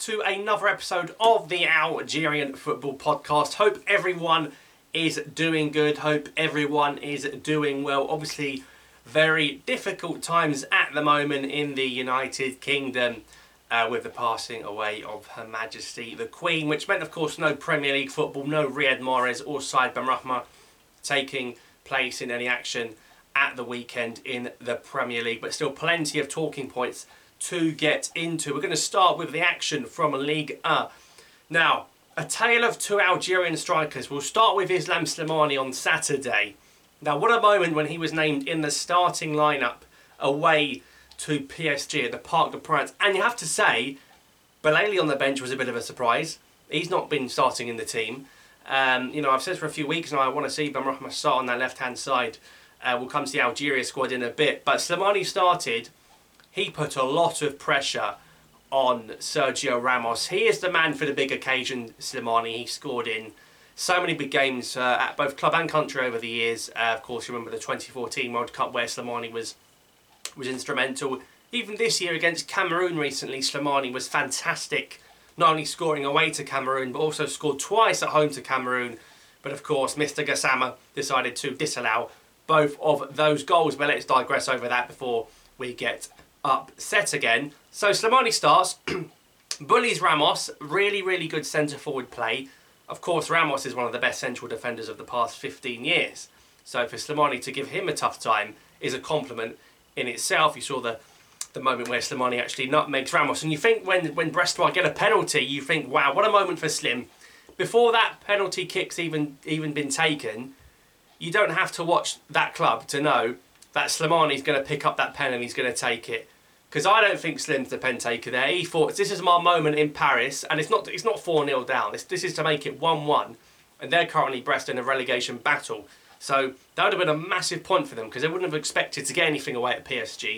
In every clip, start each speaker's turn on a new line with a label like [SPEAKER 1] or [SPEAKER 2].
[SPEAKER 1] to another episode of the Algerian Football Podcast. Hope everyone is doing good. Hope everyone is doing well. Obviously, very difficult times at the moment in the United Kingdom with the passing away of Her Majesty the Queen, which meant, of course, no Premier League football, no Riyad Mahrez or Said Benrahma taking place in any action at the weekend in the Premier League, but still plenty of talking points to get into. We're going to start with the action from Ligue 1. Now, a tale of two Algerian strikers. We'll start with Islam Slimani on Saturday. Now, what a moment when he was named in the starting lineup away to PSG at the Parc des Princes. And you have to say, Belaili on the bench was a bit of a surprise. He's not been starting in the team. I've said for a few weeks now I want to see Benrahma start on that left-hand side. We'll come to the Algeria squad in a bit. But Slimani started. He put a lot of pressure on Sergio Ramos. He is the man for the big occasion, Slimani. He scored in so many big games at both club and country over the years. Of course, you remember the 2014 World Cup where Slimani was instrumental. Even this year against Cameroon recently, Slimani was fantastic. Not only scoring away to Cameroon, but also scored twice at home to Cameroon. But of course, Mr. Gassama decided to disallow both of those goals. But let's digress over that before we get upset again. So Slimani starts, bullies Ramos, really good centre-forward play. Of course, Ramos is one of the best central defenders of the past 15 years. So for Slimani to give him a tough time is a compliment in itself. You saw the moment where Slimani actually nutmegs Ramos. And you think when Brestois get a penalty, you think, wow, what a moment for Slim. Before that penalty kick's even been taken, you don't have to watch that club to know that Slimani's going to pick up that pen and he's going to take it. Because I don't think Slim's the pen taker there. He thought, this is my moment in Paris, and it's not 4-0 down. This is to make it 1-1, and they're currently Brest in a relegation battle. So that would have been a massive point for them, because they wouldn't have expected to get anything away at PSG.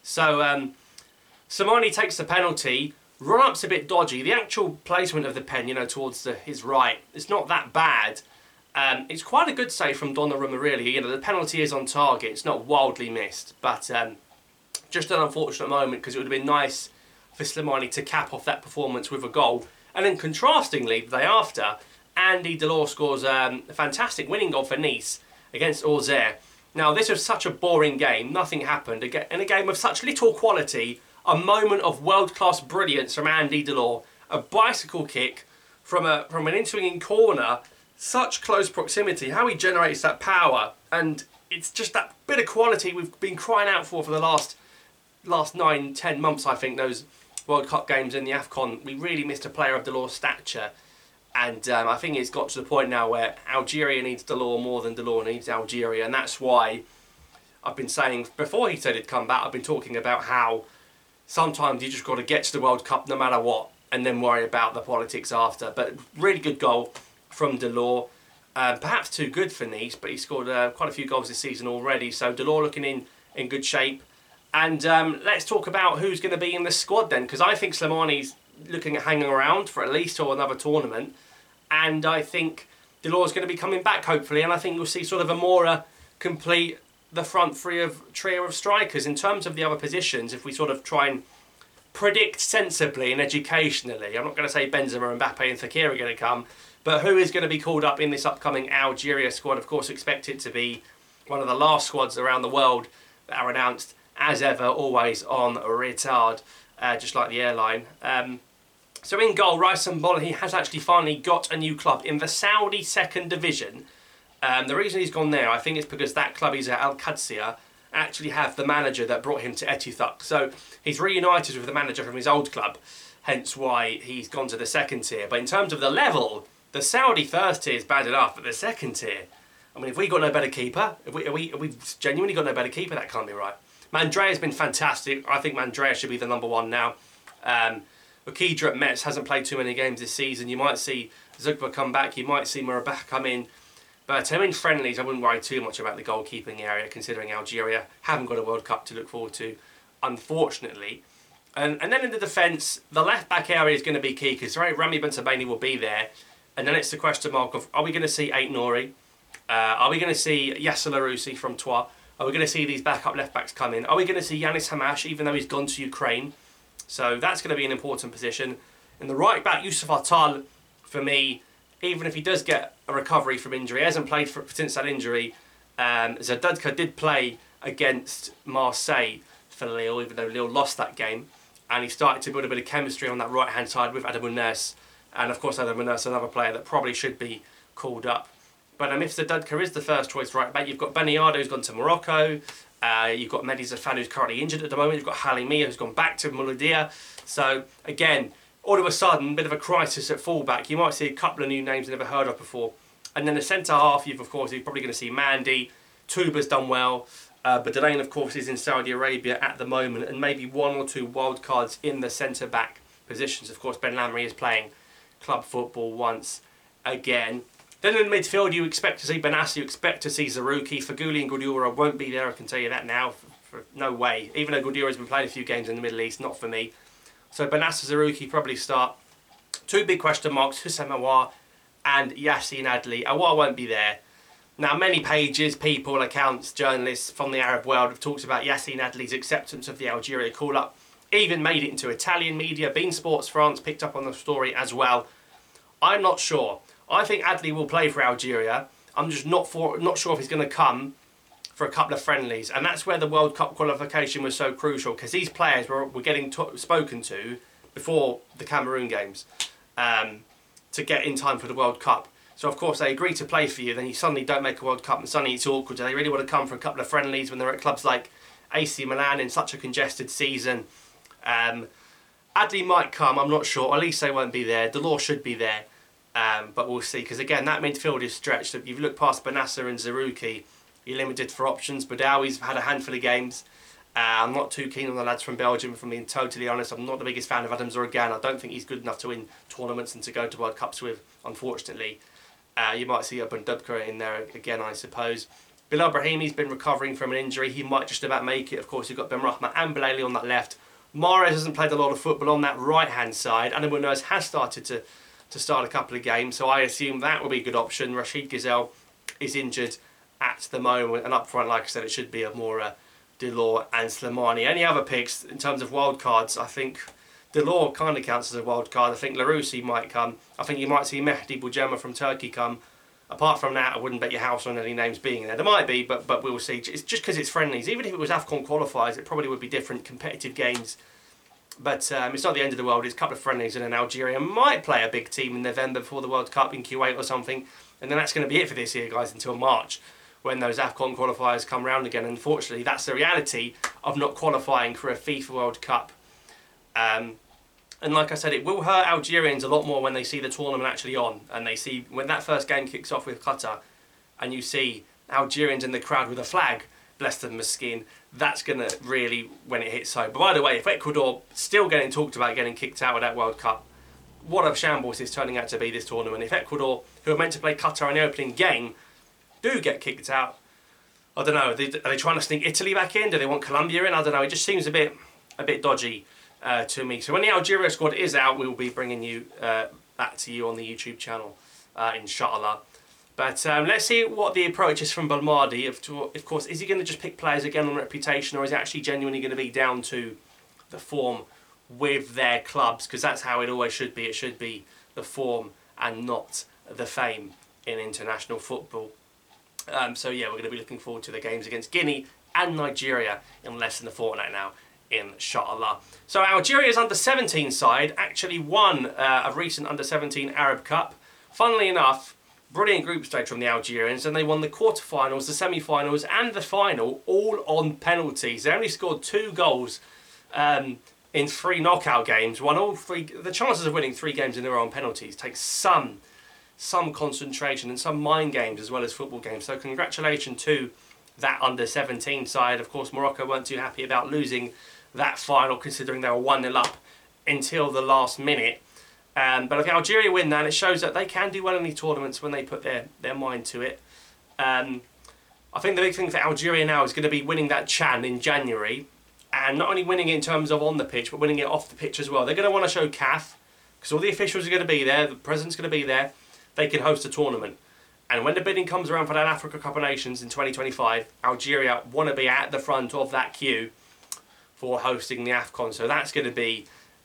[SPEAKER 1] So Slimani takes the penalty. Run-up's a bit dodgy. The actual placement of the pen, towards his right, it's not that bad. It's quite a good save from Donnarumma, really. The penalty is on target. It's not wildly missed, but just an unfortunate moment, because it would have been nice for Slimani to cap off that performance with a goal. And then contrastingly, the day after, Andy Delors scores a fantastic winning goal for Nice against Auxerre. Now, this was such a boring game. Nothing happened. In a game of such little quality, a moment of world-class brilliance from Andy Delors. A bicycle kick from an in-swinging corner. Such close proximity. How he generates that power. And it's just that bit of quality we've been crying out for the last 9-10 months, I think, those World Cup games in the AFCON. We really missed a player of Delors' stature. And I think it's got to the point now where Algeria needs Delors more than Delors needs Algeria. And that's why I've been saying, before he said he'd come back, I've been talking about how sometimes you just got to get to the World Cup no matter what, and then worry about the politics after. But really good goal from Delors. Perhaps too good for Nice, but he scored quite a few goals this season already. So Delors looking in good shape. And let's talk about who's going to be in the squad then, because I think Slimani's looking at hanging around for at least till another tournament. And I think Delors is going to be coming back, hopefully. And I think you'll see sort of a more complete, the front trio of strikers. In terms of the other positions, if we sort of try and predict sensibly and educationally, I'm not going to say Benzema, Mbappe and Fekir are going to come, but who is going to be called up in this upcoming Algeria squad? Of course, expect it to be one of the last squads around the world that are announced, as ever, always on retard, just like the airline. So in goal, Raissam Bolahi has actually finally got a new club in the Saudi second division. The reason he's gone there, I think, is because that club, he's at Al Qadsiya, actually have the manager that brought him to Etihad. So he's reunited with the manager from his old club, hence why he's gone to the second tier. But in terms of the level, the Saudi first tier is bad enough, but the second tier, I mean, if we got no better keeper, if we genuinely got no better keeper, that can't be right. Mandrea has been fantastic. I think Mandrea should be the number one now. Okidra at Metz hasn't played too many games this season. You might see Zugba come back. You might see Murabah come in. But in friendlies, I wouldn't worry too much about the goalkeeping area, considering Algeria haven't got a World Cup to look forward to, unfortunately. And then in the defence, the left-back area is going to be key, because Rami Bentabani will be there. And then it's the question mark of, are we going to see Ait Nouri? Are we going to see Yasser Laroussi from Troyes? Are we going to see these backup left-backs come in? Are we going to see Yanis Hamash, even though he's gone to Ukraine? So that's going to be an important position. In the right back, Yusuf Artal, for me, even if he does get a recovery from injury, he hasn't played since that injury. Zadudka did play against Marseille for Lille, even though Lille lost that game. And he started to build a bit of chemistry on that right-hand side with Adam Ounas. And of course, Adam Ounas, another player that probably should be called up. But if Zadudka is the first choice right back, you've got Beniardo who's gone to Morocco. You've got Mehdi Zafan who's currently injured at the moment. You've got Halimia who's gone back to Mouloudia. So again, all of a sudden, a bit of a crisis at fullback. You might see a couple of new names you've never heard of before. And then the centre half, you're probably going to see Mandy. Tuba's done well. But Delaine, of course, is in Saudi Arabia at the moment. And maybe one or two wild cards in the centre-back positions. Of course, Ben Lamry is playing club football once again. Then in the midfield, you expect to see Benassi, you expect to see Zarouki. Feghouli and Gudura won't be there, I can tell you that now. For no way. Even though Gudura has been playing a few games in the Middle East, not for me. So Benassi, Zarouki probably start. Two big question marks, Houssem Aouar and Yassine Adli. Aouar won't be there. Now, many pages, people, accounts, journalists from the Arab world have talked about Yassine Adli's acceptance of the Algeria call-up. Even made it into Italian media. Bein Sports France picked up on the story as well. I'm not sure. I think Adli will play for Algeria. I'm just not sure if he's going to come for a couple of friendlies. And that's where the World Cup qualification was so crucial, because these players were getting spoken to before the Cameroon games to get in time for the World Cup. So, of course, they agree to play for you. Then you suddenly don't make a World Cup and suddenly it's awkward. Do they really want to come for a couple of friendlies when they're at clubs like AC Milan in such a congested season? Adli might come, I'm not sure. Elise won't be there. Delors should be there. But we'll see. Because, again, that midfield is stretched. If you've looked past Benasser and Zarouki, you're limited for options. Badawi's had a handful of games. I'm not too keen on the lads from Belgium, if I'm being totally honest. I'm not the biggest fan of Adam Zorogan. I don't think he's good enough to win tournaments and to go to World Cups with, unfortunately. You might see Abun Dubka in there again, I suppose. Bilal Brahimi's been recovering from an injury. He might just about make it. Of course, you've got Ben Rahma and Belaili on that left. Mahrez hasn't played a lot of football on that right-hand side. Adam Ounas has started to start a couple of games, so I assume that will be a good option. Rachid Ghezel is injured at the moment, and up front, like I said, it should be a more Delors and Slimani. Any other picks in terms of wild cards? I think Delors kind of counts as a wild card. I think Larouci might come. I think you might see Mehdi Boujema from Turkey come. Apart from that, I wouldn't bet your house on any names being there. There might be, but we'll see. It's just because it's friendlies. Even if it was AFCON qualifiers, it probably would be different competitive games. But it's not the end of the world. It's a couple of friendlies, and then Algeria might play a big team in November before the World Cup in Kuwait or something. And then that's going to be it for this year, guys, until March, when those AFCON qualifiers come round again. Unfortunately, that's the reality of not qualifying for a FIFA World Cup. And like I said, it will hurt Algerians a lot more when they see the tournament actually on. And they see, when that first game kicks off with Qatar, and you see Algerians in the crowd with a flag, bless them, Meskin, that's going to really, when it hits home. But by the way, if Ecuador still getting talked about getting kicked out of that World Cup, what a shambles it's turning out to be this tournament. If Ecuador, who are meant to play Qatar in the opening game, do get kicked out, I don't know, are they trying to sneak Italy back in? Do they want Colombia in? I don't know, it just seems a bit dodgy to me. So when the Algeria squad is out, we'll be bringing you that to you on the YouTube channel, inshallah. But let's see what the approach is from Belmadi. Of course, is he going to just pick players again on reputation, or is it actually genuinely going to be down to the form with their clubs? Because that's how it always should be. It should be the form and not the fame in international football. So yeah, we're going to be looking forward to the games against Guinea and Nigeria in less than a fortnight now, inshallah. So Algeria's under-17 side actually won a recent under-17 Arab Cup. Funnily enough, brilliant group stage from the Algerians, and they won the quarterfinals, the semi-finals and the final all on penalties. They only scored 2 goals in 3 knockout games, won all 3. The chances of winning 3 games in a row on penalties takes some concentration and some mind games as well as football games. So congratulations to that under-17 side. Of course, Morocco weren't too happy about losing that final, considering they were 1-0 up until the last minute. But if Algeria win that, it shows that they can do well in these tournaments when they put their mind to it. I think the big thing for Algeria now is going to be winning that Chan in January, and not only winning it in terms of on the pitch, but winning it off the pitch as well. They're going to want to show CAF, because all the officials are going to be there, the president's going to be there, they can host a tournament. And when the bidding comes around for that Africa Cup of Nations in 2025, Algeria want to be at the front of that queue for hosting the AFCON. So that's going to be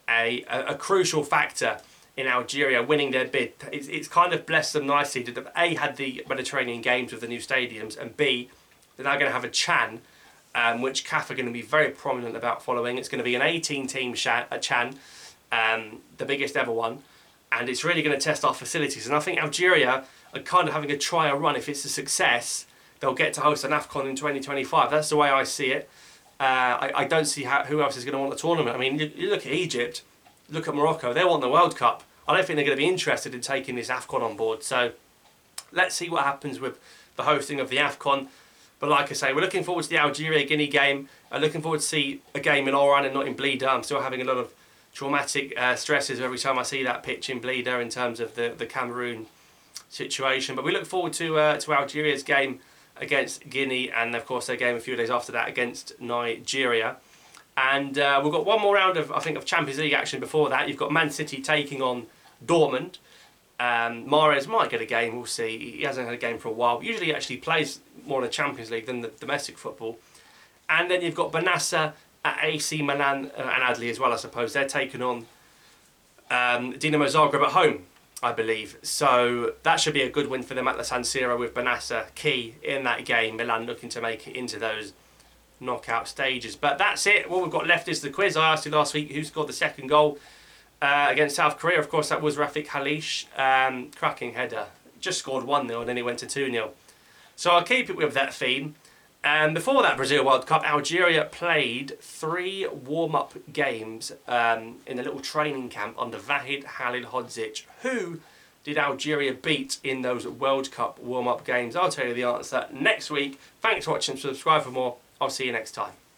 [SPEAKER 1] a crucial factor in Algeria winning their bid. It's kind of blessed them nicely that they've A, had the Mediterranean Games with the new stadiums, and B, they're now going to have a Chan, which CAF are going to be very prominent about following. It's going to be an 18-team Chan, the biggest ever one, and it's really going to test our facilities. And I think Algeria are kind of having a trial run. If it's a success, they'll get to host an AFCON in 2025. That's the way I see it. I don't see who else is going to want the tournament. I mean, you look at Egypt, look at Morocco, they want the World Cup. I don't think they're going to be interested in taking this AFCON on board. So let's see what happens with the hosting of the AFCON. But like I say, we're looking forward to the Algeria-Guinea game. I'm looking forward to see a game in Oran and not in Blida. I'm still having a lot of traumatic stresses every time I see that pitch in Blida in terms of the Cameroon situation. But we look forward to Algeria's game against Guinea, and of course their game a few days after that against Nigeria. And we've got one more round of, I think, of Champions League action before that. You've got Man City taking on Dortmund. Mahrez might get a game, we'll see. He hasn't had a game for a while. Usually he actually plays more in the Champions League than the domestic football. And then you've got Benassa at AC Milan and Adli as well, I suppose. They're taking on Dinamo Zagreb at home, I believe. So that should be a good win for them at the San Siro with Benassa key in that game. Milan looking to make it into those knockout stages. But that's it. What we've got left is the quiz. I asked you last week who scored the second goal against South Korea. Of course, that was Rafik Halish. Cracking header. Just scored 1-0 and then he went to 2-0. So I'll keep it with that theme. And before that Brazil World Cup, Algeria played 3 warm-up games in a little training camp under Vahid Halilhodzic. Who did Algeria beat in those World Cup warm-up games? I'll tell you the answer next week. Thanks for watching. Subscribe for more. I'll see you next time.